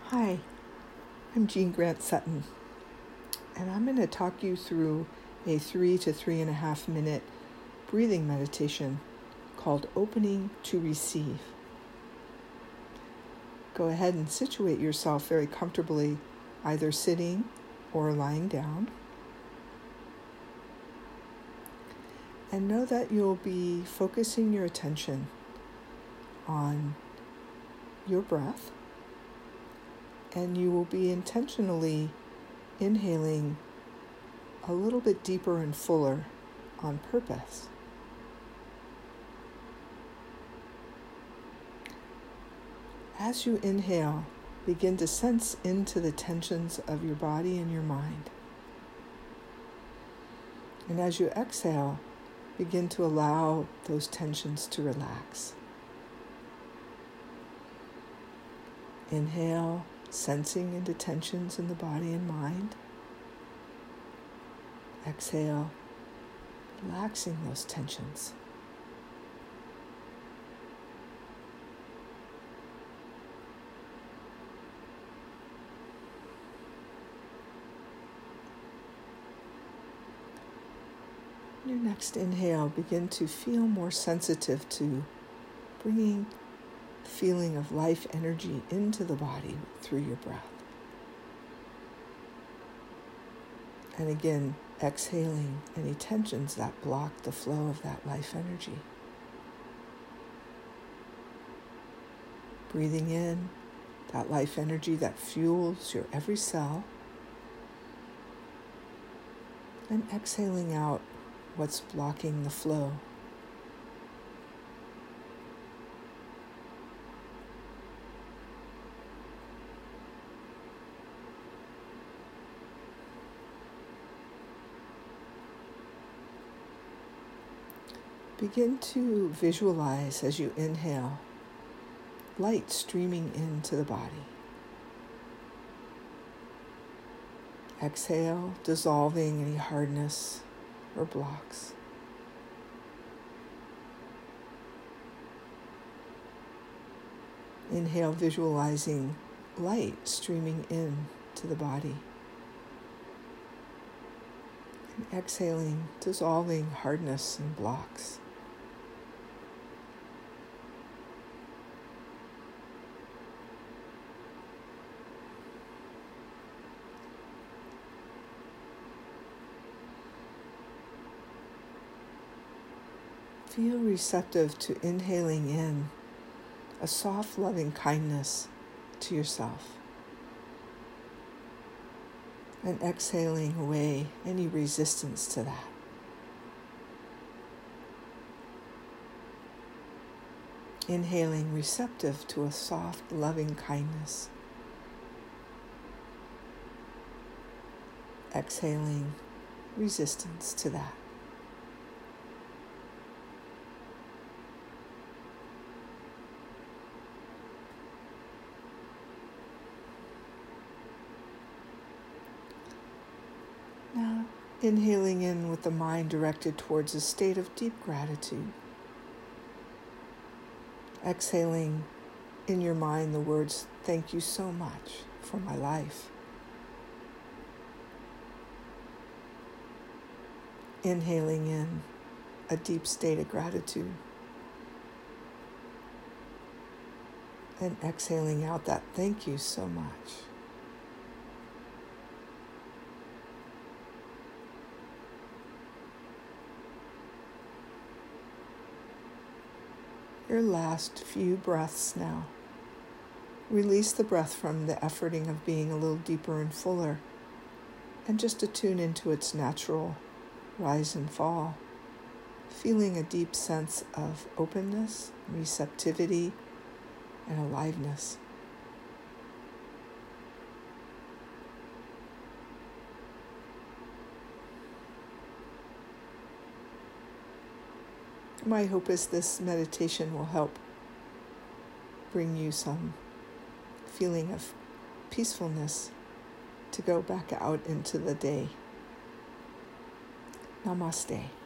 Hi, I'm Jean Grant Sutton, and I'm going to talk you through a 3 to 3.5 minute breathing meditation called Opening to Receive. Go ahead and situate yourself very comfortably, either sitting or lying down. And know that you'll be focusing your attention on your breath, and you will be intentionally inhaling a little bit deeper and fuller on purpose. As you inhale, begin to sense into the tensions of your body and your mind. And as you exhale, begin to allow those tensions to relax. Inhale, sensing into tensions in the body and mind. Exhale, relaxing those tensions. Your next inhale, begin to feel more sensitive to bringing the feeling of life energy into the body through your breath. And again, exhaling any tensions that block the flow of that life energy. Breathing in that life energy that fuels your every cell. And exhaling out what's blocking the flow. Begin to visualize as you inhale, light streaming into the body. Exhale, dissolving any hardness or blocks. Inhale, visualizing light streaming in to the body. And exhaling, dissolving hardness and blocks. Feel receptive to inhaling in a soft, loving kindness to yourself. And exhaling away any resistance to that. Inhaling receptive to a soft, loving kindness. Exhaling resistance to that. Now, inhaling in with the mind directed towards a state of deep gratitude. Exhaling in your mind the words, "Thank you so much for my life." Inhaling in a deep state of gratitude. And exhaling out that "thank you so much." Your last few breaths now. Release the breath from the efforting of being a little deeper and fuller, and just attune into its natural rise and fall, feeling a deep sense of openness, receptivity, and aliveness. My hope is this meditation will help bring you some feeling of peacefulness to go back out into the day. Namaste.